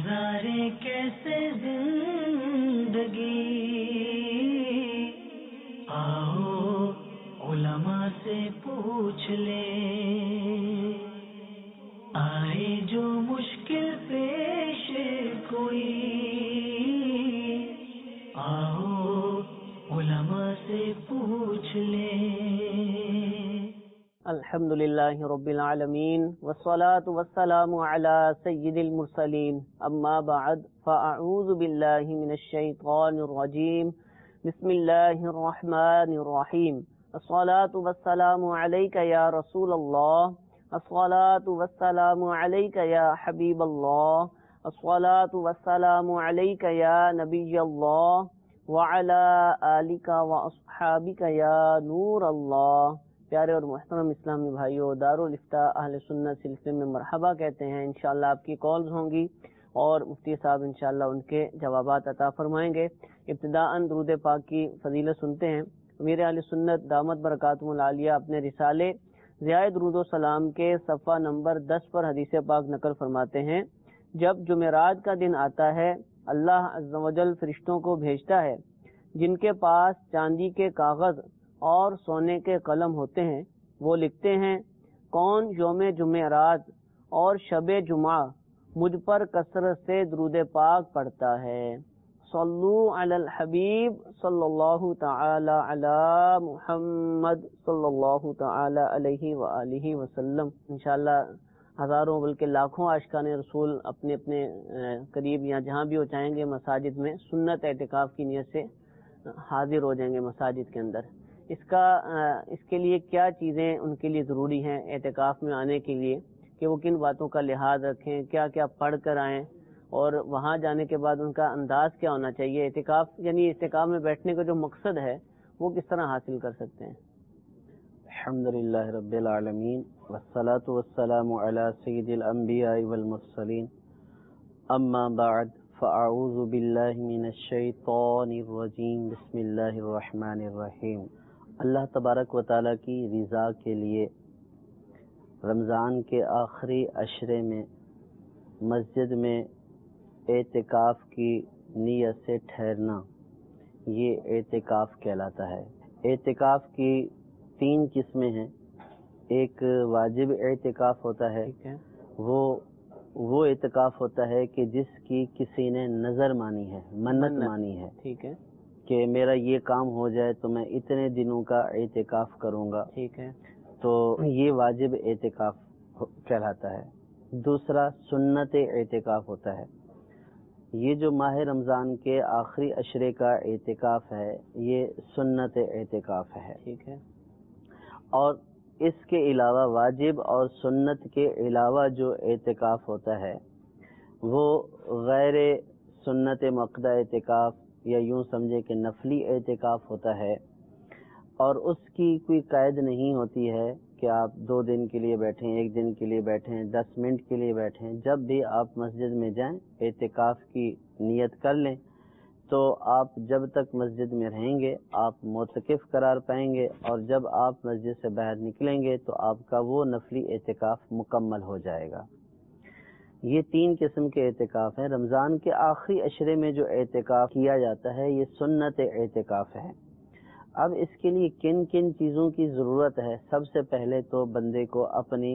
गुजारे कैसे जिंदगी, आओ उलमा से पूछ ले, आए जो मुश्किल पेश कोई, आओ उलमा से पूछ ले। الحمدللہ رب العالمین والصلاة والسلام علی سید المرسلین اما بعد فاعوذ باللہ من الشیطان الرجیم بسم اللہ الرحمن الرحیم الصلاة والسلام علیک یا رسول اللہ، الصلاة والسلام علیک یا حبیب اللہ، الصلاة والسلام علیک یا نبی اللہ وعلی آلک واصحابک یا نور اللہ۔ پیارے اور محترم اسلامی بھائیوں، دارالفتاء اہل سنت سلسلے میں مرحبا کہتے ہیں۔ انشاءاللہ آپ کی کالز ہوں گی اور مفتی صاحب انشاءاللہ ان کے جوابات عطا فرمائیں گے۔ ابتداءً درود پاک کی فضیلت سنتے ہیں۔ امیر اہل سنت دامت برکاتہم العالیہ اپنے رسالے ضیاء درود و سلام کے صفحہ نمبر 10 پر حدیث پاک نقل فرماتے ہیں، جب جمعرات کا دن آتا ہے اللہ عز و جل فرشتوں کو بھیجتا ہے جن کے پاس چاندی کے کاغذ اور سونے کے قلم ہوتے ہیں۔ وہ لکھتے ہیں کون یوم جمعرات اور شب جمعہ مجھ پر کثرت سے درود پاک پڑھتا ہے۔ صلو علی الحبیب صلی اللہ تعالی علی محمد صلی اللہ تعالی علیہ وآلہ وسلم۔ انشاءاللہ ہزاروں بلکہ لاکھوں عاشقان رسول اپنے اپنے قریب یا جہاں بھی ہو چاہیں گے مساجد میں سنت اعتکاف کی نیت سے حاضر ہو جائیں گے مساجد کے اندر۔ اس کے لیے کیا چیزیں ان کے لیے ضروری ہیں اعتکاف میں آنے کے لیے، کہ وہ کن باتوں کا لحاظ رکھیں، کیا کیا پڑھ کر آئیں، اور وہاں جانے کے بعد ان کا انداز کیا ہونا چاہیے، اعتکاف یعنی اعتکاف میں بیٹھنے کا جو مقصد ہے وہ کس طرح حاصل کر سکتے ہیں۔ الحمدللہ رب العالمین والصلاة والسلام علی سید الانبیاء والمرسلین، اما بعد فاعوذ باللہ من الشیطان الرجیم، بسم اللہ الرحمن الرحیم۔ اللہ تبارک و تعالیٰ کی رضا کے لیے رمضان کے آخری عشرے میں مسجد میں اعتکاف کی نیت سے ٹھہرنا، یہ اعتکاف کہلاتا ہے۔ اعتکاف کی 3 قسمیں ہیں۔ ایک واجب اعتکاف ہوتا ہے، وہ اعتکاف ہوتا ہے کہ جس کی کسی نے نظر مانی ہے، منت مانی ہے، ٹھیک ہے، کہ میرا یہ کام ہو جائے تو میں اتنے دنوں کا اعتکاف کروں گا، ٹھیک ہے، تو یہ واجب اعتکاف کہلاتا ہے۔ دوسرا سنت اعتکاف ہوتا ہے۔ یہ جو ماہ رمضان کے آخری عشرے کا اعتکاف ہے یہ سنت اعتکاف ہے، ٹھیک ہے۔ اور اس کے علاوہ واجب اور سنت کے علاوہ جو اعتکاف ہوتا ہے وہ غیر سنت مؤکدہ اعتکاف یا یوں سمجھے کہ نفلی اعتکاف ہوتا ہے، اور اس کی کوئی قید نہیں ہوتی ہے کہ آپ 2 دن کے لیے بیٹھیں، 1 دن کے لیے بیٹھیں، 10 منٹ کے لیے بیٹھیں۔ جب بھی آپ مسجد میں جائیں اعتکاف کی نیت کر لیں تو آپ جب تک مسجد میں رہیں گے آپ معتکف قرار پائیں گے، اور جب آپ مسجد سے باہر نکلیں گے تو آپ کا وہ نفلی اعتکاف مکمل ہو جائے گا۔ یہ 3 قسم کے اعتکاف ہیں۔ رمضان کے آخری عشرے میں جو اعتکاف کیا جاتا ہے یہ سنت اعتکاف ہے۔ اب اس کے لیے کن کن چیزوں کی ضرورت ہے؟ سب سے پہلے تو بندے کو اپنی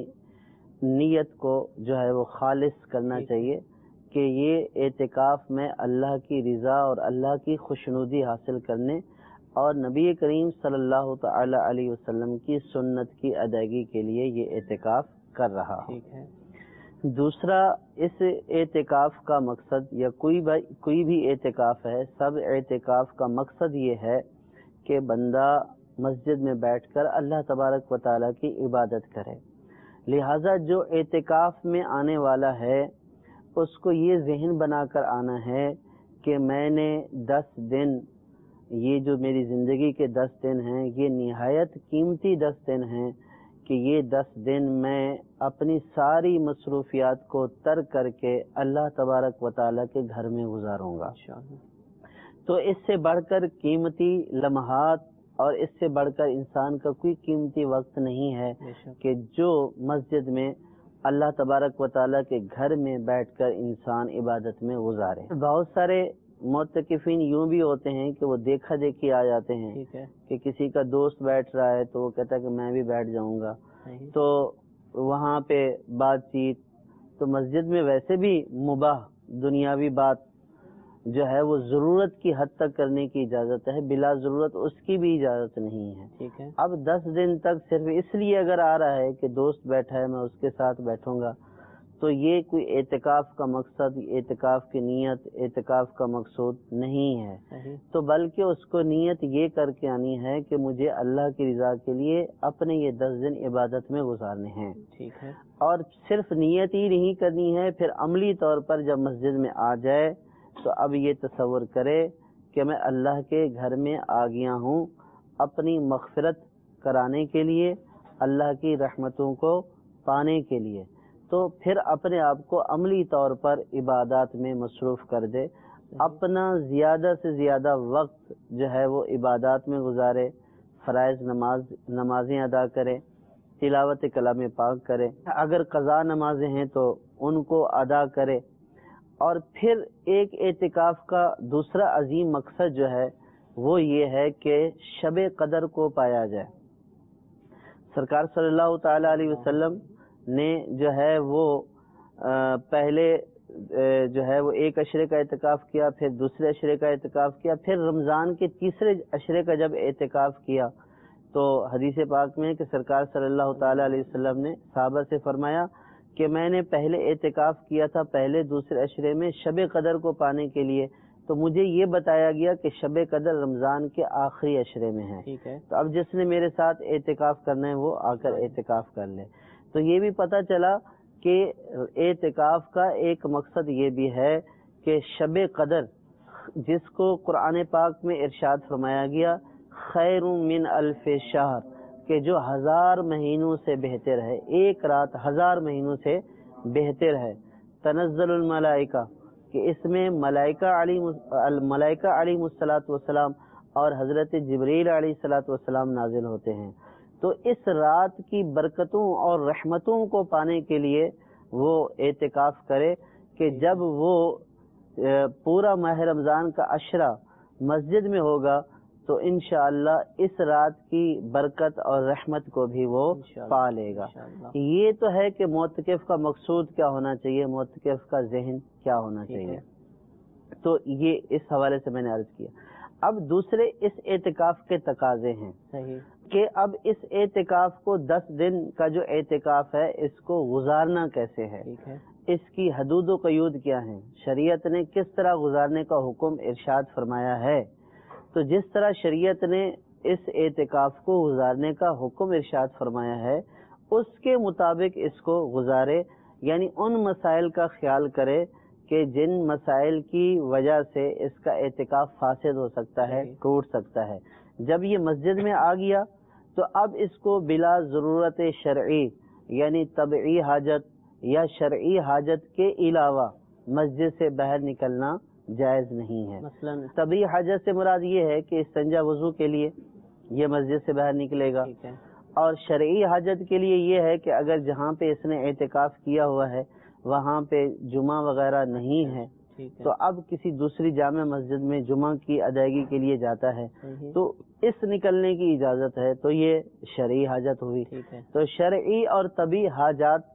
نیت کو جو ہے وہ خالص کرنا چاہیے کہ یہ اعتکاف میں اللہ کی رضا اور اللہ کی خوشنودی حاصل کرنے اور نبی کریم صلی اللہ تعالی علیہ وسلم کی سنت کی ادائیگی کے لیے یہ اعتکاف کر رہا ہے۔ دوسرا، اس اعتکاف کا مقصد یا کوئی بھی اعتکاف ہے، سب اعتکاف کا مقصد یہ ہے کہ بندہ مسجد میں بیٹھ کر اللہ تبارک و تعالیٰ کی عبادت کرے۔ لہٰذا جو اعتکاف میں آنے والا ہے اس کو یہ ذہن بنا کر آنا ہے کہ میں نے 10 دن، یہ جو میری زندگی کے 10 دن ہیں یہ نہایت قیمتی 10 دن ہیں کہ یہ 10 دن میں اپنی ساری مصروفیات کو ترک کر کے اللہ تبارک و تعالیٰ کے گھر میں گزاروں گا۔ تو اس سے بڑھ کر قیمتی لمحات اور اس سے بڑھ کر انسان کا کوئی قیمتی وقت نہیں ہے کہ جو مسجد میں اللہ تبارک و تعالیٰ کے گھر میں بیٹھ کر انسان عبادت میں گزارے. بہت سارے معتکفین یوں بھی ہوتے ہیں کہ وہ دیکھا دیکھی آ جاتے ہیں. ٹھیک ہے. کہ کسی کا دوست بیٹھ رہا ہے تو وہ کہتا ہے کہ میں بھی بیٹھ جاؤں گا. تو وہاں پہ بات چیت، تو مسجد میں ویسے بھی مباح دنیاوی بات جو ہے وہ ضرورت کی حد تک کرنے کی اجازت ہے، بلا ضرورت اس کی بھی اجازت نہیں ہے. ٹھیک ہے. اب 10 دن تک صرف اس لیے اگر آ رہا ہے کہ دوست بیٹھا ہے میں اس کے ساتھ بیٹھوں گا، تو یہ کوئی اعتکاف کا مقصد، اعتکاف کی نیت، اعتکاف کا مقصود نہیں ہے. تو بلکہ اس کو نیت یہ کر کے آنی ہے کہ مجھے اللہ کی رضا کے لیے اپنے یہ 10 دن عبادت میں گزارنے ہیں. ٹھیک ہے. اور صرف نیت ہی نہیں کرنی ہے، پھر عملی طور پر جب مسجد میں آ جائے تو اب یہ تصور کرے کہ میں اللہ کے گھر میں آ گیا ہوں اپنی مغفرت کرانے کے لیے، اللہ کی رحمتوں کو پانے کے لیے. تو پھر اپنے آپ کو عملی طور پر عبادات میں مصروف کر دے، اپنا زیادہ سے زیادہ وقت جو ہے وہ عبادات میں گزارے، فرائض نمازیں ادا کرے، تلاوت کلام پاک کرے، اگر قضا نمازیں ہیں تو ان کو ادا کرے. اور پھر ایک اعتکاف کا دوسرا عظیم مقصد جو ہے وہ یہ ہے کہ شب قدر کو پایا جائے. سرکار صلی اللہ تعالی علیہ وسلم نے جو ہے وہ پہلے جو ہے وہ ایک عشرے کا اعتکاف کیا، پھر دوسرے عشرے کا اعتکاف کیا، پھر رمضان کے تیسرے عشرے کا جب اعتکاف کیا تو حدیث پاک میں کہ سرکار صلی اللہ تعالی علیہ وسلم نے صحابہ سے فرمایا کہ میں نے پہلے اعتکاف کیا تھا پہلے دوسرے عشرے میں شب قدر کو پانے کے لیے، تو مجھے یہ بتایا گیا کہ شب قدر رمضان کے آخری عشرے میں ہے. تو اب جس نے میرے ساتھ اعتکاف کرنا ہے وہ آ کر اعتکاف کر لے. تو یہ بھی پتہ چلا کہ اعتکاف کا ایک مقصد یہ بھی ہے کہ شب قدر جس کو قرآن پاک میں ارشاد فرمایا گیا خیر من الف شہر، کہ جو 1000 مہینوں سے بہتر ہے، ایک رات 1000 مہینوں سے بہتر ہے. تنزل الملائکہ، کہ اس میں ملائکہ علیہ الصلاۃ والسلام اور حضرت جبریل علیہ الصلاۃ والسلام نازل ہوتے ہیں. تو اس رات کی برکتوں اور رحمتوں کو پانے کے لیے وہ اعتکاف کرے کہ جب وہ پورا ماہ رمضان کا عشرہ مسجد میں ہوگا تو انشاءاللہ اس رات کی برکت اور رحمت کو بھی وہ پا لے گا. یہ تو ہے کہ معتکف کا مقصود کیا ہونا چاہیے، معتکف کا ذہن کیا ہونا چاہیے. تو یہ اس حوالے سے میں نے عرض کیا. اب دوسرے اس اعتکاف کے تقاضے ہیں کہ اب اس اعتکاف کو 10 دن کا جو اعتکاف ہے اس کو گزارنا کیسے ہے، اس کی حدود و قیود کیا ہیں، شریعت نے کس طرح گزارنے کا حکم ارشاد فرمایا ہے. تو جس طرح شریعت نے اس اعتکاف کو گزارنے کا حکم ارشاد فرمایا ہے اس کے مطابق اس کو گزارے، یعنی ان مسائل کا خیال کرے کہ جن مسائل کی وجہ سے اس کا اعتکاف فاسد ہو سکتا ہے، ٹوٹ سکتا ہے. جب یہ مسجد میں آ گیا تو اب اس کو بلا ضرورت شرعی یعنی طبعی حاجت یا شرعی حاجت کے علاوہ مسجد سے باہر نکلنا جائز نہیں ہے. مثلا طبعی حاجت سے مراد یہ ہے کہ استنجا وضو کے لیے یہ مسجد سے باہر نکلے گا، اور شرعی حاجت کے لیے یہ ہے کہ اگر جہاں پہ اس نے اعتکاف کیا ہوا ہے وہاں پہ جمعہ وغیرہ نہیں ہے تو اب کسی دوسری جامع مسجد میں جمعہ کی ادائیگی کے لیے جاتا ہے تو اس نکلنے کی اجازت ہے. تو یہ شرعی حاجت ہوئی. تو شرعی اور طبعی حاجات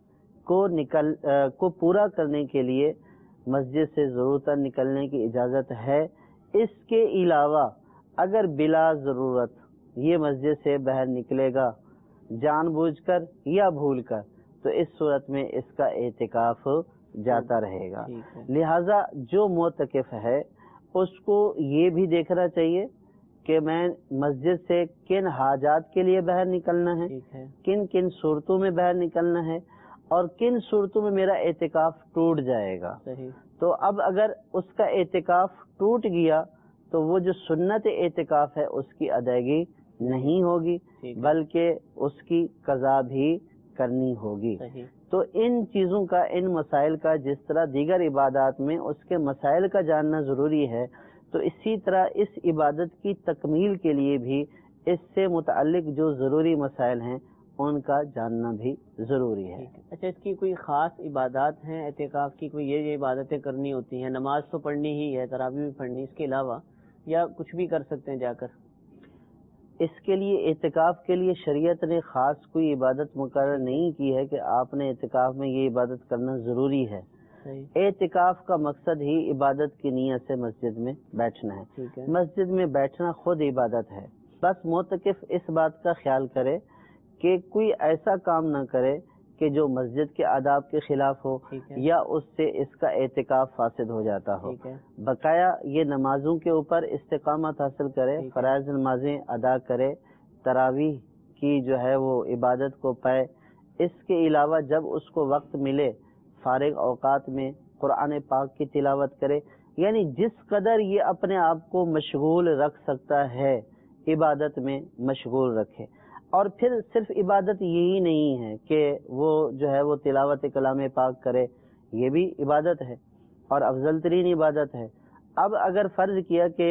کو پورا کرنے کے لیے مسجد سے ضرورتاً نکلنے کی اجازت ہے. اس کے علاوہ اگر بلا ضرورت یہ مسجد سے باہر نکلے گا جان بوجھ کر یا بھول کر تو اس صورت میں اس کا اعتکاف جاتا رہے گا. لہذا جو معتکف ہے اس کو یہ بھی دیکھنا چاہیے کہ میں مسجد سے کن حاجات کے لیے باہر نکلنا ہے، کن کن صورتوں میں باہر نکلنا ہے اور کن صورتوں میں میرا اعتکاف ٹوٹ جائے گا. تو اب اگر اس کا اعتکاف ٹوٹ گیا تو وہ جو سنت اعتکاف ہے اس کی ادائیگی نہیں ہوگی بلکہ اس کی قضا بھی کرنی ہوگی. تو ان چیزوں کا، ان مسائل کا، جس طرح دیگر عبادات میں اس کے مسائل کا جاننا ضروری ہے تو اسی طرح اس عبادت کی تکمیل کے لیے بھی اس سے متعلق جو ضروری مسائل ہیں ان کا جاننا بھی ضروری ہے۔ اچھا، اس کی کوئی خاص عبادات ہیں اعتکاف کی؟ کوئی یہ عبادتیں کرنی ہوتی ہیں؟ نماز تو پڑھنی ہی ہے، تراویح بھی پڑھنی، اس کے علاوہ یا کچھ بھی کر سکتے ہیں جا کر؟ اس کے لیے اعتکاف کے لیے شریعت نے خاص کوئی عبادت مقرر نہیں کی ہے کہ آپ نے اعتکاف میں یہ عبادت کرنا ضروری ہے۔ اعتکاف کا مقصد ہی عبادت کی نیت سے مسجد میں بیٹھنا ہے۔ مسجد میں بیٹھنا خود عبادت ہے۔ بس معتکف اس بات کا خیال کرے کہ کوئی ایسا کام نہ کرے کہ جو مسجد کے آداب کے خلاف ہو یا اس سے اس کا اعتکاف فاسد ہو جاتا ہو۔ بقایا یہ نمازوں کے اوپر استقامت حاصل کرے، فرائض نمازیں ادا کرے، تراویح کی جو ہے وہ عبادت کو پائے۔ اس کے علاوہ جب اس کو وقت ملے فارغ اوقات میں قرآن پاک کی تلاوت کرے، یعنی جس قدر یہ اپنے آپ کو مشغول رکھ سکتا ہے عبادت میں مشغول رکھے۔ اور پھر صرف عبادت یہی نہیں ہے کہ وہ جو ہے وہ تلاوت کلام پاک کرے، یہ بھی عبادت ہے اور افضل ترین عبادت ہے۔ اب اگر فرض کیا کہ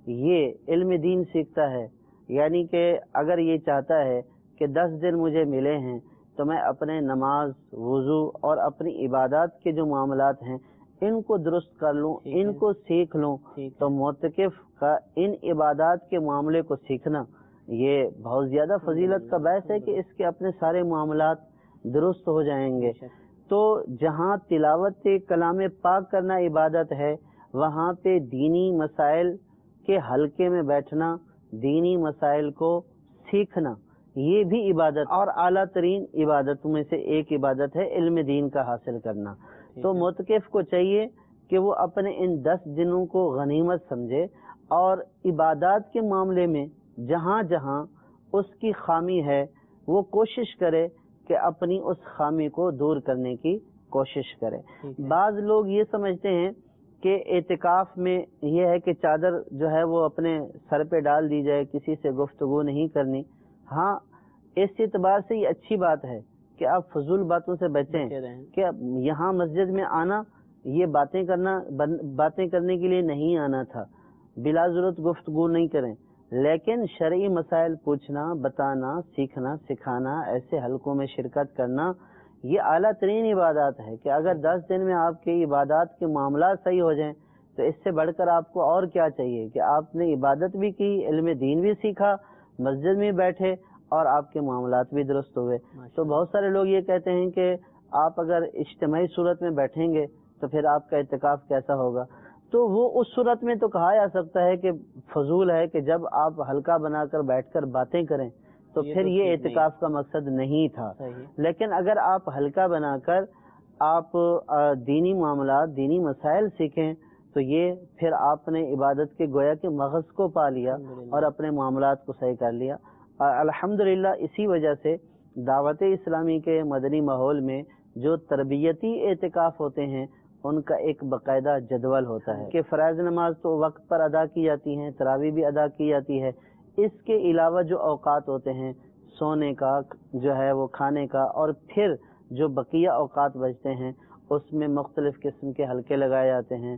یہ علم دین سیکھتا ہے، یعنی کہ اگر یہ چاہتا ہے کہ 10 دن مجھے ملے ہیں تو میں اپنے نماز، وضو اور اپنی عبادات کے جو معاملات ہیں ان کو درست کر لوں، ان کو سیکھ لوں، تو معتکف کا ان عبادات کے معاملے کو سیکھنا یہ بہت زیادہ فضیلت کا باعث ہے کہ اس کے اپنے سارے معاملات درست ہو جائیں گے۔ تو جہاں تلاوت کلام پاک کرنا عبادت ہے، وہاں پہ دینی مسائل کے حلقے میں بیٹھنا، دینی مسائل کو سیکھنا، یہ بھی عبادت اور اعلیٰ ترین عبادتوں میں سے ایک عبادت ہے علم دین کا حاصل کرنا۔ تو معتکف کو چاہیے کہ وہ اپنے ان 10 دنوں کو غنیمت سمجھے اور عبادات کے معاملے میں جہاں جہاں اس کی خامی ہے وہ کوشش کرے کہ اپنی اس خامی کو دور کرنے کی کوشش کرے۔ بعض لوگ یہ سمجھتے ہیں کہ اعتکاف میں یہ ہے کہ چادر جو ہے وہ اپنے سر پہ ڈال دی جائے، کسی سے گفتگو نہیں کرنی۔ ہاں، اس اعتبار سے یہ اچھی بات ہے کہ آپ فضول باتوں سے بچیں، کہ یہاں مسجد میں آنا یہ باتیں کرنے کے لیے نہیں آنا تھا، بلا ضرورت گفتگو نہیں کریں، لیکن شرعی مسائل پوچھنا، بتانا، سیکھنا، سکھانا، ایسے حلقوں میں شرکت کرنا یہ اعلیٰ ترین عبادات ہے کہ اگر 10 دن میں آپ کے عبادات کے معاملات صحیح ہو جائیں تو اس سے بڑھ کر آپ کو اور کیا چاہیے کہ آپ نے عبادت بھی کی، علم دین بھی سیکھا، مسجد میں بیٹھے اور آپ کے معاملات بھی درست ہوئے۔ تو بہت سارے لوگ یہ کہتے ہیں کہ آپ اگر اجتماعی صورت میں بیٹھیں گے تو پھر آپ کا اعتکاف کیسا ہوگا؟ تو وہ اس صورت میں تو کہا جا سکتا ہے کہ فضول ہے کہ جب آپ حلقہ بنا کر بیٹھ کر باتیں کریں تو پھر یہ اعتکاف کا مقصد نہیں تھا۔ لیکن اگر آپ حلقہ بنا کر آپ دینی معاملات، دینی مسائل سیکھیں تو یہ پھر آپ نے عبادت کے گویا کے مغز کو پا لیا اور اپنے معاملات کو صحیح کر لیا۔ الحمدللہ اسی وجہ سے دعوت اسلامی کے مدنی ماحول میں جو تربیتی اعتکاف ہوتے ہیں ان کا ایک باقاعدہ جدول ہوتا ہے کہ فرائض نماز تو وقت پر ادا کی جاتی ہیں، تراویح بھی ادا کی جاتی ہے، اس کے علاوہ جو اوقات ہوتے ہیں سونے کا، جو ہے وہ کھانے کا، اور پھر جو بقیہ اوقات بچتے ہیں اس میں مختلف قسم کے حلقے لگائے جاتے ہیں۔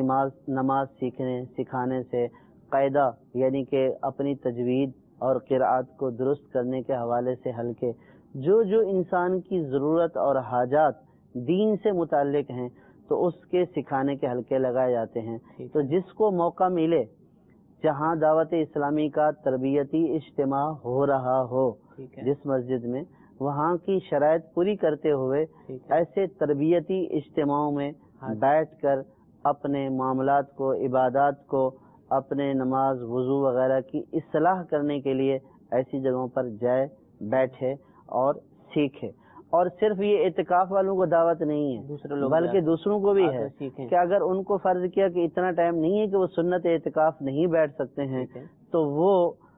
نماز سیکھنے سکھانے سے قاعدہ، یعنی کہ اپنی تجوید اور قرآت کو درست کرنے کے حوالے سے حلقے، جو انسان کی ضرورت اور حاجات دین سے متعلق ہیں تو اس کے سکھانے کے حلقے لگائے جاتے ہیں۔ تو جس کو موقع ملے جہاں دعوت اسلامی کا تربیتی اجتماع ہو رہا ہو جس مسجد میں، وہاں کی شرائط پوری کرتے ہوئے ایسے تربیتی اجتماعوں میں بیٹھ کر اپنے معاملات کو، عبادات کو، اپنے نماز وضو وغیرہ کی اصلاح کرنے کے لیے ایسی جگہوں پر جائے، بیٹھے اور سیکھے۔ اور صرف یہ اعتکاف والوں کو دعوت نہیں ہے بلکہ دوسروں کو بھی ہے کہ اگر ان کو فرض کیا کہ اتنا ٹائم نہیں ہے کہ وہ سنت اعتکاف نہیں بیٹھ سکتے ہیں تو وہ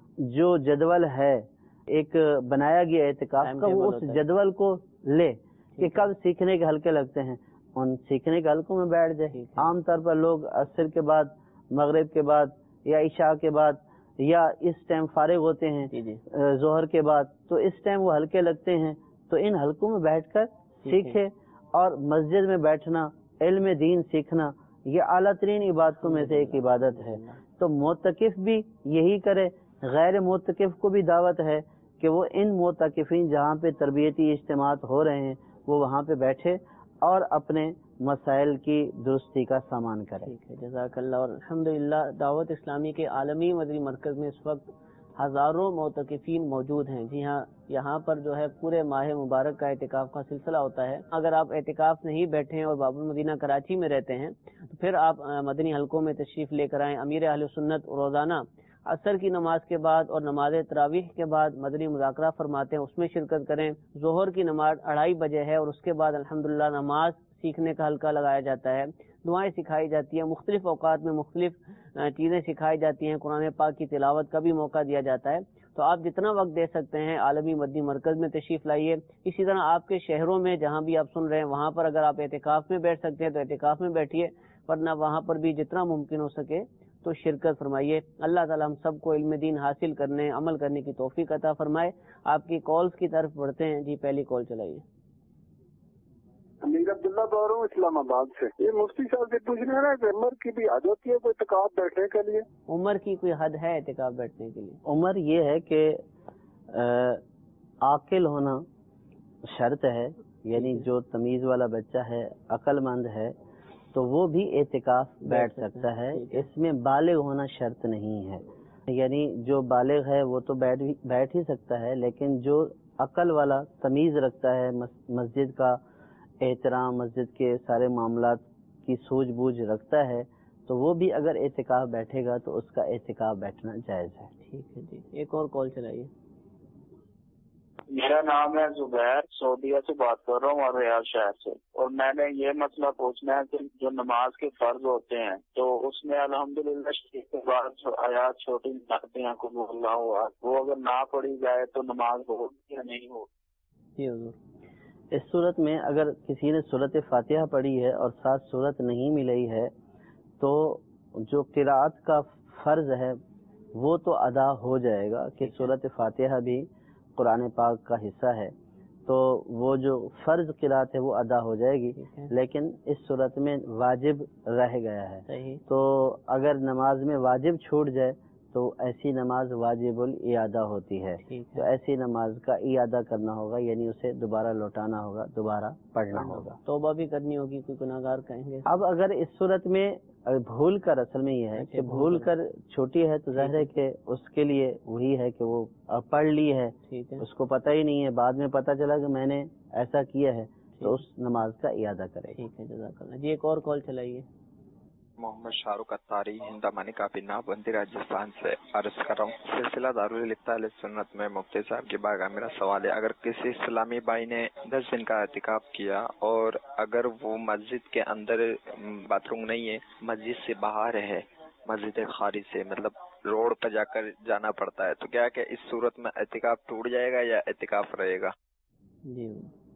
جو جدول ہے ایک بنایا گیا اعتکاف کا، وہ اس جدول کو لے کہ کب سیکھنے کے حلقے لگتے ہیں، ان سیکھنے کے حلقوں میں بیٹھ جائے۔ عام طور پر لوگ عصر کے بعد، مغرب کے بعد یا عشاء کے بعد یا اس ٹائم فارغ ہوتے ہیں ظہر کے بعد، تو اس ٹائم وہ حلقے لگتے ہیں، تو ان حلقوں میں بیٹھ کر سیکھے۔ اور مسجد میں بیٹھنا، علم دین سیکھنا یہ اعلیٰ ترین عبادتوں میں سے ایک عبادت ہے۔ تو معتکف بھی یہی کرے، غیر معتکف کو بھی دعوت ہے کہ وہ ان معتکفین جہاں پہ تربیتی اجتماعات ہو رہے ہیں وہ وہاں پہ بیٹھے اور اپنے مسائل کی درستی کا سامان کریں. ٹھیک ہے، جزاک اللہ. اور الحمدللہ دعوت اسلامی کے عالمی مدنی مرکز میں اس وقت ہزاروں معتکفین موجود ہیں. جی ہاں، یہاں پر جو ہے پورے ماہ مبارک کا اعتکاف کا سلسلہ ہوتا ہے. اگر آپ اعتکاف نہیں بیٹھے ہیں اور باب المدینہ کراچی میں رہتے ہیں تو پھر آپ مدنی حلقوں میں تشریف لے کر آئیں. امیر اہل سنت روزانہ عصر کی نماز کے بعد اور نماز تراویح کے بعد مدنی مذاکرہ فرماتے ہیں، اس میں شرکت کریں. ظہر کی نماز 2:30 بجے ہے اور اس کے بعد الحمدللہ نماز سیکھنے کا حلقہ لگایا جاتا ہے، دعائیں سکھائی جاتی ہیں، مختلف اوقات میں مختلف چیزیں سکھائی جاتی ہیں، قرآن پاک کی تلاوت کا بھی موقع دیا جاتا ہے. تو آپ جتنا وقت دے سکتے ہیں عالمی مدنی مرکز میں تشریف لائیے. اسی طرح آپ کے شہروں میں جہاں بھی آپ سن رہے ہیں وہاں پر اگر آپ اعتکاف میں بیٹھ سکتے ہیں تو اعتکاف میں بیٹھیے، ورنہ وہاں پر بھی جتنا ممکن ہو سکے تو شرکت فرمائیے. اللہ تعالی ہم سب کو علم دین حاصل کرنے عمل کرنے کی توفیق عطا فرمائے. آپ کی کالز کی طرف بڑھتے ہیں. جی پہلی کال چلائیے. امیر عبداللہ بول رہا ہوں اسلام آباد سے. یہ مفتی صاحب سے پوچھ رہے ہیں کہ عمر کی بھی حد ہوتی ہے کوئی اعتکاف بیٹھنے کے لیے؟ عمر کی کوئی حد ہے اعتکاف بیٹھنے کے لیے؟ عمر یہ ہے کہ عاقل ہونا شرط ہے، یعنی جو تمیز والا بچہ ہے، عقل مند ہے تو وہ بھی اعتکاف بیٹھ سکتا ہے. اس میں بالغ ہونا شرط نہیں ہے. یعنی جو بالغ ہے وہ تو بیٹھ ہی سکتا ہے، لیکن جو عقل والا تمیز رکھتا ہے، مسجد کا احترام، مسجد کے سارے معاملات کی سوجھ بوجھ رکھتا ہے، تو وہ بھی اگر اعتکاف بیٹھے گا تو اس کا اعتکاف بیٹھنا جائز ہے. ٹھیک ہے جی، ایک اور کال چلائیے. میرا نام ہے زبیر، سعودیہ سے بات کر رہا ہوں اور ریاض شہر سے. اور میں نے یہ مسئلہ پوچھنا ہے کہ جو نماز کے فرض ہوتے ہیں تو اس میں الحمدللہ شریف کے بعد آیات چھوٹی لگتی ہیں قل اللہ احد، وہ اگر نہ پڑھی جائے تو نماز ہوگی یا نہیں ہوگی؟ جی حضور. اس صورت میں اگر کسی نے سورۃ فاتحہ پڑھی ہے اور ساتھ سورت نہیں ملی ہے تو جو قراءت کا فرض ہے وہ تو ادا ہو جائے گا کہ سورۃ فاتحہ بھی قرآن پاک کا حصہ ہے، تو وہ جو فرض قراءت ہے وہ ادا ہو جائے گی. لیکن اس صورت میں واجب رہ گیا ہے. صحیح. تو اگر نماز میں واجب چھوٹ جائے تو ایسی نماز واجب الاعادہ ہوتی ہے. تو ایسی نماز کا اعادہ کرنا ہوگا، یعنی اسے دوبارہ لوٹانا ہوگا، دوبارہ پڑھنا ہوگا. توبہ بھی کرنی ہوگی، کوئی گناہ گار کہیں گے. اب اگر اس صورت میں بھول کر، اصل میں یہ ہے کہ بھول کر چھوٹی ہے تو ظاہر ہے کہ اس کے لیے وہی ہے کہ وہ پڑھ لی ہے، اس کو پتہ ہی نہیں ہے، بعد میں پتہ چلا کہ میں نے ایسا کیا ہے تو اس نماز کا اعادہ کرے. ٹھیک ہے، جزاک اللہ. جی ایک اور کال چلائیے. محمد شاہ رخ اتاری ہندامانی کابینہ بندی راجستھان سے عرض کر رہا ہوں. سلسلہ دارالفتہ علیہ سنت میں مفتی صاحب کی بارگاہ میرا سوال ہے، اگر کسی اسلامی بھائی نے 10 دن کا اعتکاف کیا اور اگر وہ مسجد کے اندر باتھ روم نہیں ہے، مسجد سے باہر ہے، مسجد خارج سے مطلب روڈ پہ جا کر جانا پڑتا ہے، تو کیا کہ اس صورت میں اعتکاف ٹوٹ جائے گا یا اعتکاف رہے گا؟ جی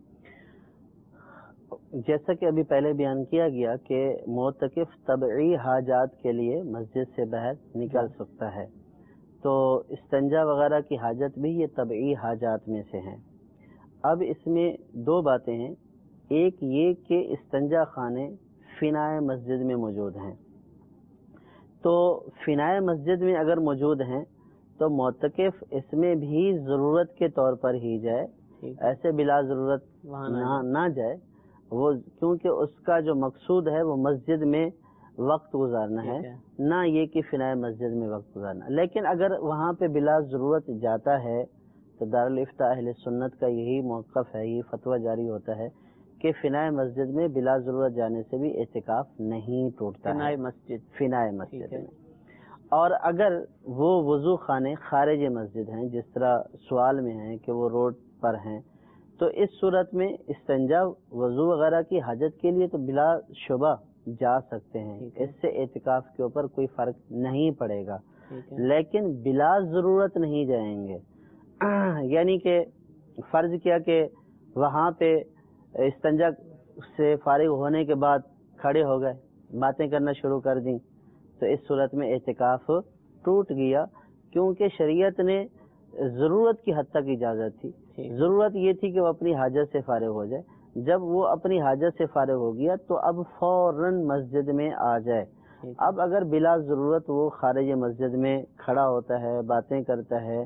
جیسا کہ ابھی پہلے بیان کیا گیا کہ معتکف طبعی حاجات کے لیے مسجد سے باہر نکل سکتا ہے، تو استنجا وغیرہ کی حاجت بھی یہ طبعی حاجات میں سے ہیں. اب اس میں 2 باتیں ہیں. ایک یہ کہ استنجا خانے فنائے مسجد میں موجود ہیں، تو فنائے مسجد میں اگر موجود ہیں تو معتکف اس میں بھی ضرورت کے طور پر ہی جائے، ایسے بلا ضرورت نہ جائے وہ، کیونکہ اس کا جو مقصود ہے وہ مسجد میں وقت گزارنا ہے، نہ یہ کہ فنائے مسجد میں وقت گزارنا. لیکن اگر وہاں پہ بلا ضرورت جاتا ہے تو دارالفتہ اہل سنت کا یہی موقف ہے، یہ فتویٰ جاری ہوتا ہے کہ فنائے مسجد میں بلا ضرورت جانے سے بھی اعتکاف نہیں ٹوٹتا ہے. فنائے مسجد میں. اور اگر وہ وضو خانے خارج مسجد ہیں، جس طرح سوال میں ہیں کہ وہ روڈ پر ہیں، تو اس صورت میں استنجا وضو وغیرہ کی حاجت کے لیے تو بلا شبہ جا سکتے ہیں، اس سے اعتکاف کے اوپر کوئی فرق نہیں پڑے گا. لیکن بلا ضرورت نہیں جائیں گے. یعنی کہ فرض کیا کہ وہاں پہ استنجا سے فارغ ہونے کے بعد کھڑے ہو گئے، باتیں کرنا شروع کر دیں، تو اس صورت میں اعتکاف ٹوٹ گیا، کیونکہ شریعت نے ضرورت کی حد تک اجازت تھی. ضرورت یہ تھی کہ وہ اپنی حاجت سے فارغ ہو جائے. جب وہ اپنی حاجت سے فارغ ہو گیا تو اب فوراً مسجد میں آ جائے. اب اگر بلا ضرورت وہ خارج مسجد میں کھڑا ہوتا ہے، باتیں کرتا ہے، تو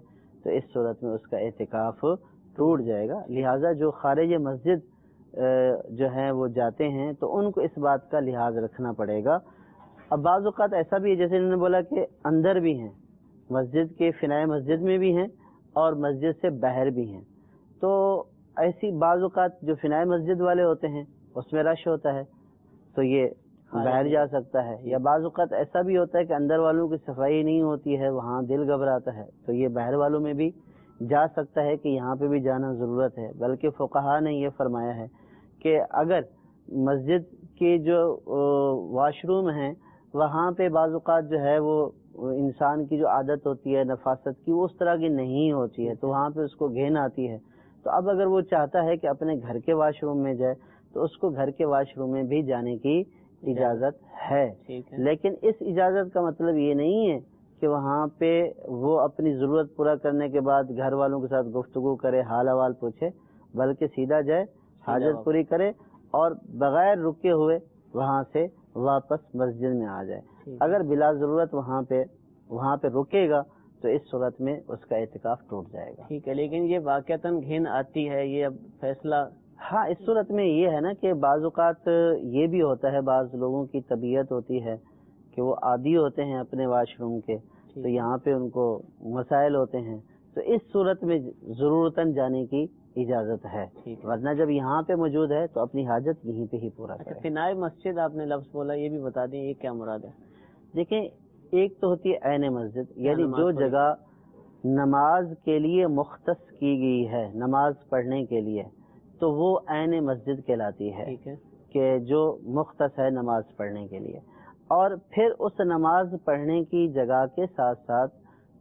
تو اس صورت میں اس کا اعتکاف ٹوٹ جائے گا. لہٰذا جو خارج مسجد جو ہیں وہ جاتے ہیں تو ان کو اس بات کا لحاظ رکھنا پڑے گا. اب بعض اوقات ایسا بھی ہے جیسے انہوں نے بولا کہ اندر بھی ہیں مسجد کے فنائے مسجد میں بھی ہیں اور مسجد سے باہر بھی ہیں, تو ایسی بعض اوقات جو فنائے مسجد والے ہوتے ہیں اس میں رش ہوتا ہے تو یہ باہر جا سکتا ہے, یا بعض اوقات ایسا بھی ہوتا ہے کہ اندر والوں کی صفائی نہیں ہوتی ہے, وہاں دل گھبراتا ہے, تو یہ باہر والوں میں بھی جا سکتا ہے کہ یہاں پہ بھی جانا ضرورت ہے. بلکہ فقہا نے یہ فرمایا ہے کہ اگر مسجد کے جو واش روم ہیں وہاں پہ بعض اوقات جو ہے وہ انسان کی جو عادت ہوتی ہے نفاست کی وہ اس طرح کی نہیں ہوتی ہے, تو وہاں پہ اس کو گھن آتی ہے. تو اب اگر وہ چاہتا ہے کہ اپنے گھر کے واش روم میں جائے تو اس کو گھر کے واش روم میں بھی جانے کی اجازت ہے. لیکن اس اجازت کا مطلب یہ نہیں ہے کہ وہاں پہ وہ اپنی ضرورت پورا کرنے کے بعد گھر والوں کے ساتھ گفتگو کرے, حال احوال پوچھے, بلکہ سیدھا جائے, حاجت پوری کرے اور بغیر رکے ہوئے وہاں سے واپس مسجد میں آ جائے. اگر بلا ضرورت وہاں پہ رکے گا تو اس صورت میں اس کا اعتکاف ٹوٹ جائے گا. ٹھیک ہے, لیکن یہ واقعتاً گھن آتی ہے, یہ اب فیصلہ ہاں اس صورت میں یہ ہے نا کہ بعض اوقات یہ بھی ہوتا ہے, بعض لوگوں کی طبیعت ہوتی ہے کہ وہ عادی ہوتے ہیں اپنے واش روم کے, تو یہاں پہ ان کو مسائل ہوتے ہیں, تو اس صورت میں ضرورتاً جانے کی اجازت ہے, ورنہ جب یہاں پہ موجود ہے تو اپنی حاجت یہیں پہ ہی پورا کرے. فنائے مسجد آپ نے لفظ بولا, یہ بھی بتا دیں یہ کیا مراد ہے؟ دیکھیں ایک تو ہوتی ہے عین مسجد, یعنی جو جگہ نماز کے لیے مختص کی گئی ہے نماز پڑھنے کے لیے, تو وہ عین مسجد کہلاتی ہے کہ جو مختص ہے نماز پڑھنے کے لیے. اور پھر اس نماز پڑھنے کی جگہ کے ساتھ ساتھ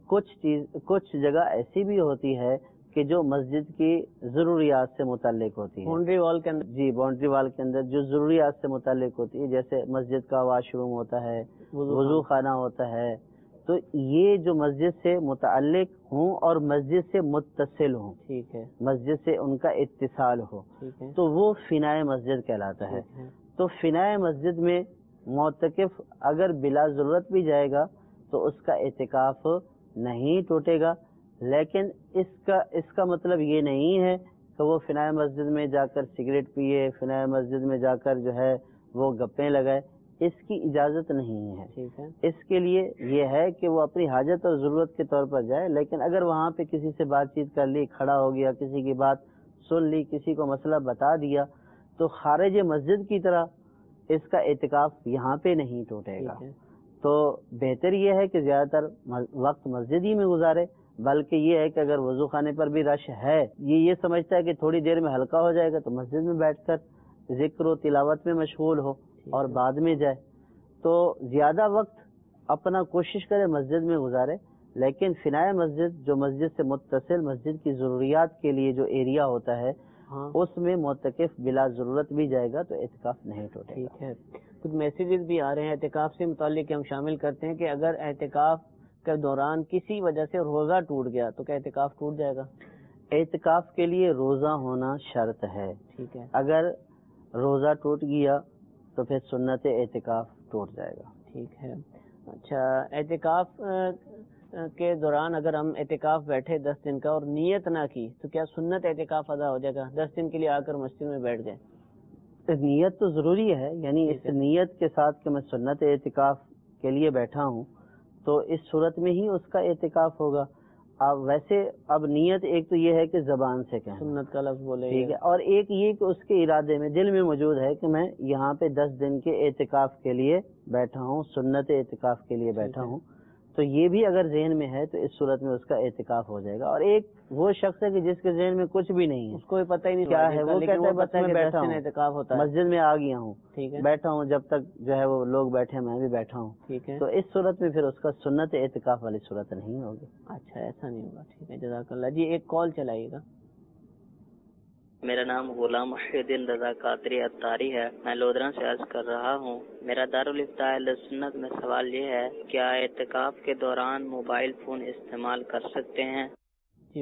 کچھ جگہ ایسی بھی ہوتی ہے کہ جو مسجد کی ضروریات سے متعلق ہوتی ہے. باؤنڈری وال کے اندر, جی باؤنڈری وال کے اندر جو ضروریات سے متعلق ہوتی ہے, جیسے مسجد کا واش روم ہوتا ہے, وضو خانہ ہوتا ہے, تو یہ جو مسجد سے متعلق ہوں اور مسجد سے متصل ہوں, ٹھیک ہے, مسجد سے ان کا اتصال ہو, تو وہ فنائے مسجد کہلاتا ہے. تو فنائے مسجد میں معتکف اگر بلا ضرورت بھی جائے گا تو اس کا اعتکاف نہیں ٹوٹے گا. لیکن اس کا مطلب یہ نہیں ہے کہ وہ فنائے مسجد میں جا کر سگریٹ پیے, فنائے مسجد میں جا کر جو ہے وہ گپیں لگائے, اس کی اجازت نہیں ہے. اس کے لیے یہ ہے کہ وہ اپنی حاجت اور ضرورت کے طور پر جائے, لیکن اگر وہاں پہ کسی سے بات چیت کر لی, کھڑا ہو گیا, کسی کی بات سن لی, کسی کو مسئلہ بتا دیا, تو خارج مسجد کی طرح اس کا اعتکاف یہاں پہ نہیں ٹوٹے گا. تو بہتر یہ ہے کہ زیادہ تر وقت مسجد ہی میں گزارے, بلکہ یہ ہے کہ اگر وضو خانے پر بھی رش ہے, یہ سمجھتا ہے کہ تھوڑی دیر میں ہلکا ہو جائے گا, تو مسجد میں بیٹھ کر ذکر و تلاوت میں مشغول ہو اور بعد میں جائے. تو زیادہ وقت اپنا کوشش کرے مسجد میں گزارے, لیکن فنائے مسجد جو مسجد سے متصل مسجد کی ضروریات کے لیے جو ایریا ہوتا ہے اس میں معتکف بلا ضرورت بھی جائے گا تو اعتکاف نہیں ٹوٹے گا. ٹھیک ہے. کچھ میسیجز بھی آ رہے ہیں اعتکاف سے متعلق, ہم شامل کرتے ہیں کہ اگر اعتکاف کے دوران کسی وجہ سے روزہ ٹوٹ گیا تو کیا اعتکاف ٹوٹ جائے گا؟ اعتکاف کے لیے روزہ ہونا شرط ہے. ٹھیک ہے, اگر روزہ ٹوٹ گیا تو پھر سنت اعتکاف ٹوٹ جائے گا. ٹھیک ہے. اچھا, اعتکاف کے دوران اگر ہم اعتکاف بیٹھے 10 دن کا اور نیت نہ کی تو کیا سنت اعتکاف ادا ہو جائے گا؟ 10 دن کے لیے آ کر مسجد میں بیٹھ گئے, نیت تو ضروری ہے, یعنی اس نیت کے ساتھ کہ میں سنت اعتکاف کے لیے بیٹھا ہوں تو اس صورت میں ہی اس کا اعتکاف ہوگا. اب ویسے اب نیت ایک تو یہ ہے کہ زبان سے کہیں سنت کا لفظ بولے, ٹھیک ہے, اور ایک یہ کہ اس کے ارادے میں دل میں موجود ہے کہ میں یہاں پہ 10 دن کے اعتکاف کے لیے بیٹھا ہوں, سنت اعتکاف کے لیے بیٹھا ہوں, تو یہ بھی اگر ذہن میں ہے تو اس صورت میں اس کا اعتکاف ہو جائے گا. اور ایک وہ شخص ہے کہ جس کے ذہن میں کچھ بھی نہیں ہے, اس کو پتہ ہی نہیں کیا ہے, وہ کہتا ہے بس میں بیٹھا ہوں, اعتکاف ہوتا ہے, مسجد میں آ گیا ہوں, ٹھیک ہے, بیٹھا ہوں, جب تک جو ہے وہ لوگ بیٹھے میں بھی بیٹھا ہوں, ٹھیک ہے, تو اس صورت میں پھر اس کا سنت اعتکاف والی صورت نہیں ہوگی. اچھا, ایسا نہیں ہوگا. ٹھیک ہے, جزاک اللہ. جی ایک کال چلائیے گا. میرا نام غلام محی رضا قادری اتاری ہے, میں لودھرا سے عرض کر رہا ہوں. میرا دارالفتاء اہل سنت میں سوال یہ ہے, کیا اعتکاف کے دوران موبائل فون استعمال کر سکتے ہیں؟ جی,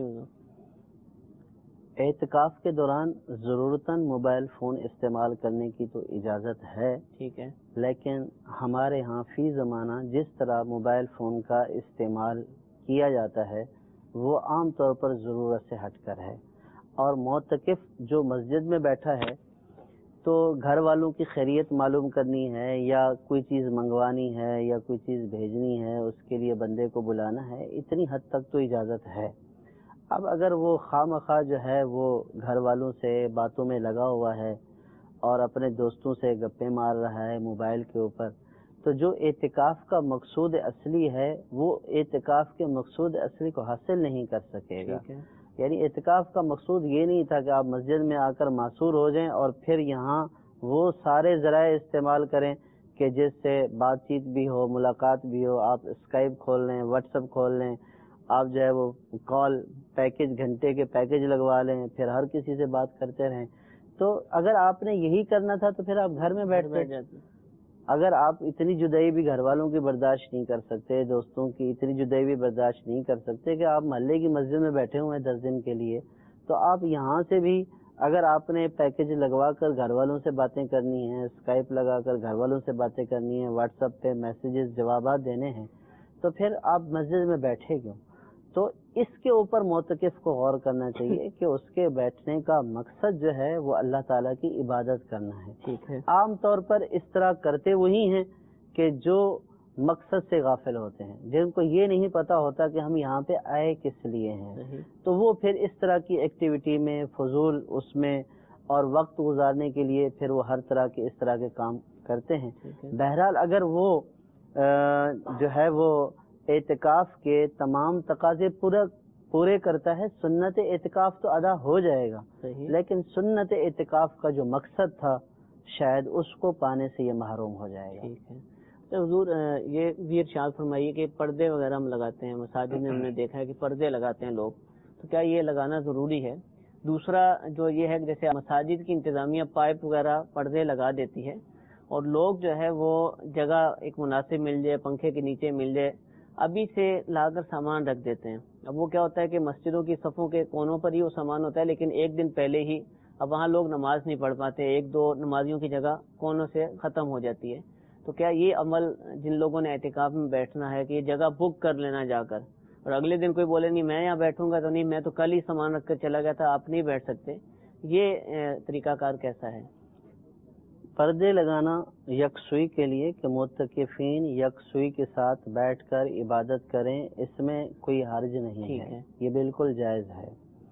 اعتکاف کے دوران ضرورتاً موبائل فون استعمال کرنے کی تو اجازت ہے, ٹھیک ہے, لیکن ہمارے ہاں فی زمانہ جس طرح موبائل فون کا استعمال کیا جاتا ہے وہ عام طور پر ضرورت سے ہٹ کر ہے، اور معتکف جو مسجد میں بیٹھا ہے تو گھر والوں کی خیریت معلوم کرنی ہے یا کوئی چیز منگوانی ہے یا کوئی چیز بھیجنی ہے، اس کے لیے بندے کو بلانا ہے، اتنی حد تک تو اجازت ہے۔ اب اگر وہ خواہ مخواہ جو ہے وہ گھر والوں سے باتوں میں لگا ہوا ہے اور اپنے دوستوں سے گپیں مار رہا ہے موبائل کے اوپر، تو جو اعتکاف کا مقصود اصلی ہے وہ اعتکاف کے مقصود اصلی کو حاصل نہیں کر سکے گا۔ یعنی اعتکاف کا مقصود یہ نہیں تھا کہ آپ مسجد میں آ کر معصور ہو جائیں اور پھر یہاں وہ سارے ذرائع استعمال کریں کہ جس سے بات چیت بھی ہو، ملاقات بھی ہو، آپ اسکائپ کھول لیں، واٹس ایپ کھول لیں، آپ جو ہے وہ کال پیکج گھنٹے کے پیکج لگوا لیں، پھر ہر کسی سے بات کرتے رہیں۔ تو اگر آپ نے یہی کرنا تھا تو پھر آپ گھر میں بیٹھ جاتے۔ اگر آپ اتنی جدائی بھی گھر والوں کی برداشت نہیں کر سکتے، دوستوں کی اتنی جدائی بھی برداشت نہیں کر سکتے کہ آپ محلے کی مسجد میں بیٹھے ہوئے ہیں 10 دن کے لیے، تو آپ یہاں سے بھی اگر آپ نے پیکج لگوا کر گھر والوں سے باتیں کرنی ہیں، اسکائپ لگا کر گھر والوں سے باتیں کرنی ہیں، واٹس ایپ پہ میسیجز جوابات دینے ہیں، تو پھر آپ مسجد میں بیٹھے کیوں؟ تو اس کے اوپر معتکف کو غور کرنا چاہیے کہ اس کے بیٹھنے کا مقصد جو ہے وہ اللہ تعالیٰ کی عبادت کرنا ہے۔ ٹھیک ہے، عام طور پر اس طرح کرتے وہی ہیں کہ جو مقصد سے غافل ہوتے ہیں، جن کو یہ نہیں پتا ہوتا کہ ہم یہاں پہ آئے کس لیے ہیں، تو وہ پھر اس طرح کی ایکٹیویٹی میں فضول اس میں اور وقت گزارنے کے لیے پھر وہ ہر طرح کے اس طرح کے کام کرتے ہیں۔ بہرحال اگر وہ جو ہے وہ اعتکاف کے تمام تقاضے پورے کرتا ہے، سنت اعتکاف تو ادا ہو جائے گا، لیکن سنت اعتکاف کا جو مقصد تھا شاید اس کو پانے سے یہ محروم ہو جائے گا۔ ٹھیک ہے، تو حضور یہ بھی ارشاد فرمائیے کہ پردے وغیرہ ہم لگاتے ہیں مساجد میں، ہم نے دیکھا ہے کہ پردے لگاتے ہیں لوگ، تو کیا یہ لگانا ضروری ہے؟ دوسرا جو یہ ہے کہ جیسے مساجد کی انتظامیہ پائپ وغیرہ پردے لگا دیتی ہے اور لوگ جو ہے وہ جگہ ایک مناسب مل جائے، پنکھے کے نیچے مل جائے، ابھی سے لا کر سامان رکھ دیتے ہیں۔ اب وہ کیا ہوتا ہے کہ مسجدوں کی صفوں کے کونوں پر ہی وہ سامان ہوتا ہے، لیکن ایک دن پہلے ہی اب وہاں لوگ نماز نہیں پڑھ پاتے، ایک دو نمازیوں کی جگہ کونوں سے ختم ہو جاتی ہے۔ تو کیا یہ عمل جن لوگوں نے اعتکاف میں بیٹھنا ہے کہ یہ جگہ بک کر لینا جا کر، اور اگلے دن کوئی بولے نہیں میں یہاں بیٹھوں گا تو نہیں، میں تو کل ہی سامان رکھ کر چلا گیا تھا، آپ نہیں بیٹھ سکتے، یہ طریقہ کار کیسا ہے؟ پردے لگانا یکسوئی کے لیے کہ معتکفین یکسوئی کے ساتھ بیٹھ کر عبادت کریں، اس میں کوئی حرج نہیں ہے، یہ بالکل جائز ہے،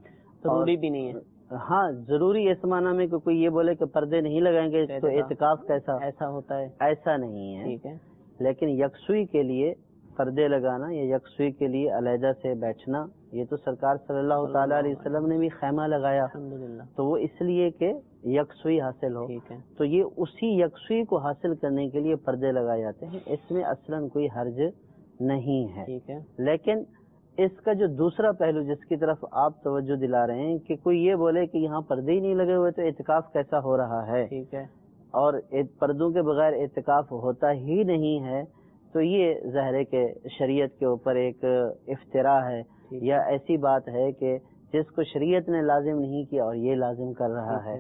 ضروری بھی نہیں ہے۔ ہاں ضروری اس معنی میں کہ کوئی یہ بولے کہ پردے نہیں لگائیں گے تو اعتکاف کیسا ایسا ہوتا ہے، ایسا نہیں ہے۔ ٹھیک ہے، لیکن یکسوئی کے لیے پردے لگانا یا یکسوئی کے لیے علیحدہ سے بیٹھنا، یہ تو سرکار صلی اللہ تعالی علیہ وسلم نے بھی خیمہ لگایا، تو وہ اس لیے کہ یکسوئی حاصل ہو، تو یہ اسی یکسوئی کو حاصل کرنے کے لیے پردے لگائے جاتے ہیں، اس میں اصلاً کوئی حرج نہیں ہے۔ لیکن اس کا جو دوسرا پہلو جس کی طرف آپ توجہ دلا رہے ہیں کہ کوئی یہ بولے کہ یہاں پردے ہی نہیں لگے ہوئے تو اعتکاف کیسا ہو رہا ہے، اور پردوں کے بغیر اعتکاف ہوتا ہی نہیں ہے، تو یہ ظاہر ہے کہ شریعت کے اوپر ایک افتراء ہے یا ایسی بات ہے کہ جس کو شریعت نے لازم نہیں کیا اور یہ لازم کر رہا ہے۔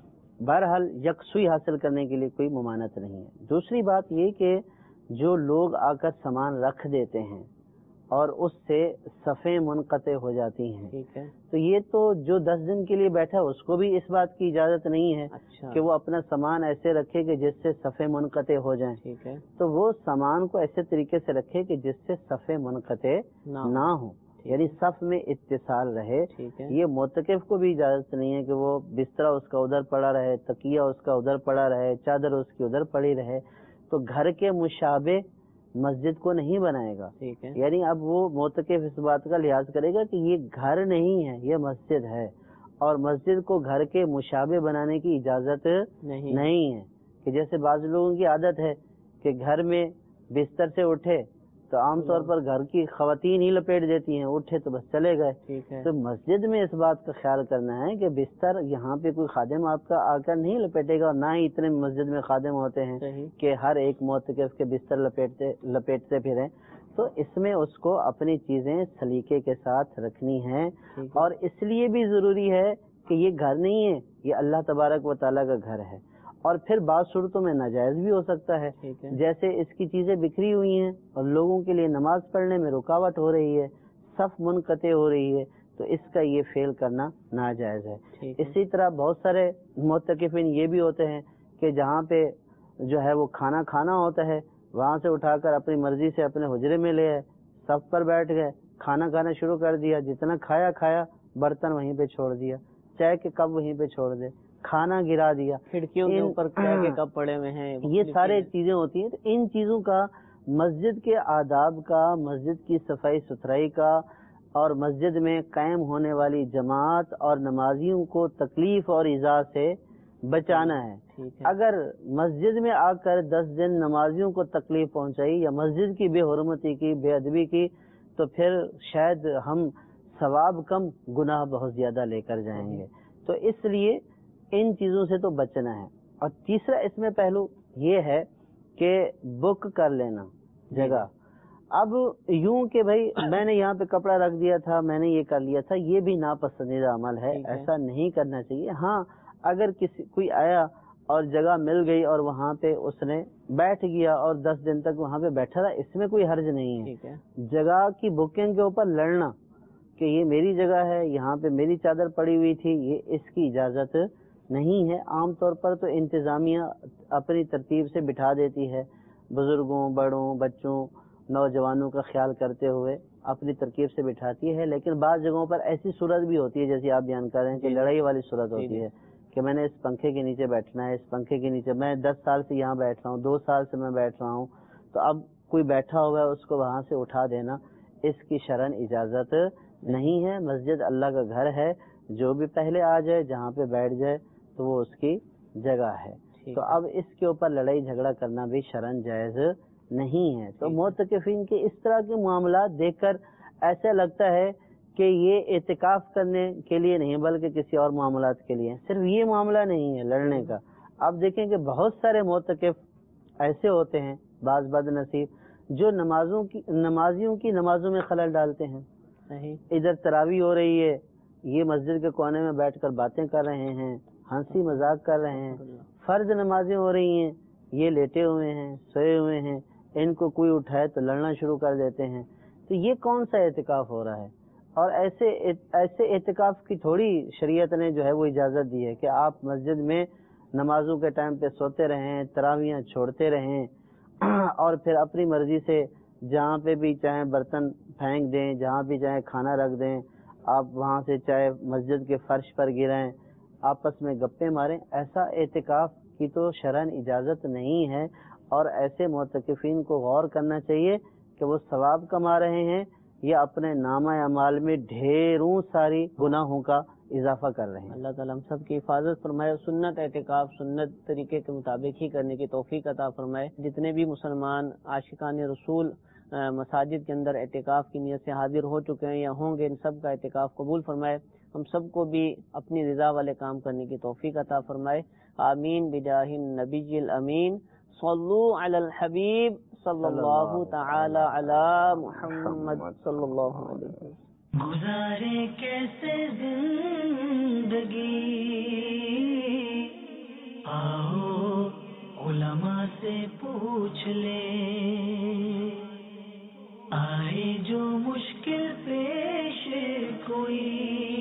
بہرحال یکسوئی حاصل کرنے کے لیے کوئی ممانعت نہیں ہے۔ دوسری بات یہ کہ جو لوگ آ کر سامان رکھ دیتے ہیں اور اس سے صفیں منقطع ہو جاتی ہیں، تو یہ تو جو 10 دن کے لیے بیٹھا اس کو بھی اس بات کی اجازت نہیں ہے کہ وہ اپنا سامان ایسے رکھے کہ جس سے صفیں منقطع ہو جائیں، تو وہ سامان کو ایسے طریقے سے رکھے کہ جس سے صفیں منقطع نہ ہوں، یعنی صف میں اتصال رہے۔ یہ معتکف کو بھی اجازت نہیں ہے کہ وہ بسترا اس کا ادھر پڑا رہے، تکیہ اس کا ادھر پڑا رہے، چادر اس کی ادھر پڑی رہے، تو گھر کے مشابہ مسجد کو نہیں بنائے گا۔ یعنی اب وہ معتکف اس بات کا لحاظ کرے گا کہ یہ گھر نہیں ہے، یہ مسجد ہے، اور مسجد کو گھر کے مشابہ بنانے کی اجازت نہیں ہے۔ کہ جیسے بعض لوگوں کی عادت ہے کہ گھر میں بستر سے اٹھے تو عام طور پر گھر کی خواتین ہی لپیٹ دیتی ہیں، اٹھے تو بس چلے گئے۔ تو مسجد میں اس بات کا خیال کرنا ہے کہ بستر یہاں پہ کوئی خادم آپ کا آ کر نہیں لپیٹے گا، اور نہ ہی اتنے مسجد میں خادم ہوتے ہیں کہ ہر ایک معتکف کے بستر لپیٹتے پھریں، تو اس میں اس کو اپنی چیزیں سلیقے کے ساتھ رکھنی ہیں، اور اس لیے بھی ضروری ہے کہ یہ گھر نہیں ہے، یہ اللہ تبارک و تعالیٰ کا گھر ہے، اور پھر بعض صورتوں میں ناجائز بھی ہو سکتا ہے، جیسے اس کی چیزیں بکھری ہوئی ہیں اور لوگوں کے لیے نماز پڑھنے میں رکاوٹ ہو رہی ہے، صف منقطع ہو رہی ہے تو اس کا یہ فعل کرنا ناجائز ہے. اسی طرح بہت سارے معتکفین یہ بھی ہوتے ہیں کہ جہاں پہ جو ہے وہ کھانا کھانا ہوتا ہے وہاں سے اٹھا کر اپنی مرضی سے اپنے حجرے میں لے آئے, صف پر بیٹھ گئے, کھانا کھانا شروع کر دیا, جتنا کھایا برتن وہیں پہ چھوڑ دیا, چائے کے کپ وہیں پہ چھوڑ دے, کھانا گرا دیا, کھڑکیوں کے اوپر چائے کے کپ پڑے ہوئے ہیں, یہ سارے چیزیں ہوتی ہیں. تو ان چیزوں کا مسجد کے آداب کا, مسجد کی صفائی ستھرائی کا اور مسجد میں قائم ہونے والی جماعت اور نمازیوں کو تکلیف اور ایذا سے بچانا ہے. اگر مسجد میں آ کر 10 دن نمازیوں کو تکلیف پہنچائی یا مسجد کی بے حرمتی کی, بے ادبی کی, تو پھر شاید ہم ثواب کم گناہ بہت زیادہ لے کر جائیں گے. تو اس لیے ان چیزوں سے تو بچنا ہے. اور تیسرا اس میں پہلو یہ ہے کہ بک کر لینا جگہ. اب یوں کہ بھائی میں نے یہاں پہ کپڑا رکھ دیا تھا, میں نے یہ کر لیا تھا, یہ بھی ناپسندیدہ عمل ہے, ایسا نہیں کرنا چاہیے. ہاں اگر کوئی آیا اور جگہ مل گئی اور وہاں پہ اس نے بیٹھ گیا اور 10 دن تک وہاں پہ بیٹھا رہا, اس میں کوئی حرج نہیں ہے. جگہ کی بکنگ کے اوپر لڑنا کہ یہ میری جگہ ہے, یہاں پہ میری چادر پڑی ہوئی تھی, یہ اس کی اجازت نہیں ہے. عام طور پر تو انتظامیہ اپنی ترتیب سے بٹھا دیتی ہے, بزرگوں, بڑوں, بچوں, نوجوانوں کا خیال کرتے ہوئے اپنی ترکیب سے بٹھاتی ہے. لیکن بعض جگہوں پر ایسی صورت بھی ہوتی ہے جیسے آپ بیان کر رہے ہیں کہ لڑائی والی صورت ہوتی ہے کہ میں نے اس پنکھے کے نیچے بیٹھنا ہے, اس پنکھے کے نیچے, میں 10 سال سے یہاں بیٹھ رہا ہوں, 2 سال سے میں بیٹھ رہا ہوں, تو اب کوئی بیٹھا ہوا ہے اس کو وہاں سے اٹھا دینا اس کی شرعن اجازت نہیں ہے. مسجد اللہ کا گھر ہے, جو بھی پہلے آ جائے جہاں پہ بیٹھ جائے تو وہ اس کی جگہ ہے. تو اب اس کے اوپر لڑائی جھگڑا کرنا بھی شرعن جائز نہیں ہے. تو معتکفین کے اس طرح کے معاملات دیکھ کر ایسا لگتا ہے کہ یہ اعتکاف کرنے کے لیے نہیں بلکہ کسی اور معاملات کے لیے. صرف یہ معاملہ نہیں ہے لڑنے کا. آپ دیکھیں کہ بہت سارے معتکف ایسے ہوتے ہیں, بعض بد نصیب, جو نمازیوں کی نمازوں میں خلل ڈالتے ہیں. ادھر تراویح ہو رہی ہے, یہ مسجد کے کونے میں بیٹھ کر باتیں کر رہے ہیں, ہنسی مذاق کر رہے ہیں. فرض نمازیں ہو رہی ہیں, یہ لیٹے ہوئے ہیں, سوئے ہوئے ہیں, ان کو کوئی اٹھائے تو لڑنا شروع کر دیتے ہیں. تو یہ کون سا اعتکاف ہو رہا ہے؟ اور ایسے اعتکاف کی تھوڑی شریعت نے جو ہے وہ اجازت دی ہے کہ آپ مسجد میں نمازوں کے ٹائم پہ سوتے رہیں, تراویحاں چھوڑتے رہیں, اور پھر اپنی مرضی سے جہاں پہ بھی چاہیں برتن پھینک دیں, جہاں بھی چاہیں کھانا رکھ دیں, آپ وہاں سے چاہے مسجد کے فرش پر گریں, آپس میں گپیں ماریں. ایسا اعتکاف کی تو شرعن اجازت نہیں ہے. اور ایسے معتکفین کو غور کرنا چاہیے کہ وہ ثواب کما رہے ہیں یا اپنے نامہ اعمال میں ڈھیروں ساری گناہوں کا اضافہ کر رہے ہیں. اللہ تعالیٰ ہم سب کی حفاظت فرمائے. سنت اعتکاف سنت طریقے کے مطابق ہی کرنے کی توفیق عطا فرمائے. جتنے بھی مسلمان عاشقان رسول مساجد کے اندر اعتکاف کی نیت سے حاضر ہو چکے ہیں یا ہوں گے, ان سب کا اعتکاف قبول فرمائے. ہم سب کو بھی اپنی رضا والے کام کرنے کی توفیق عطا فرمائے. آمین بجاہ النبی الامین. صلو علی الحبیب صلی اللہ تعالی علی محمد صلی اللہ علیہ وسلم. گزارے کیسے زندگی, آؤ علماء سے پوچھ لے, آئے جو مشکل پیش کوئی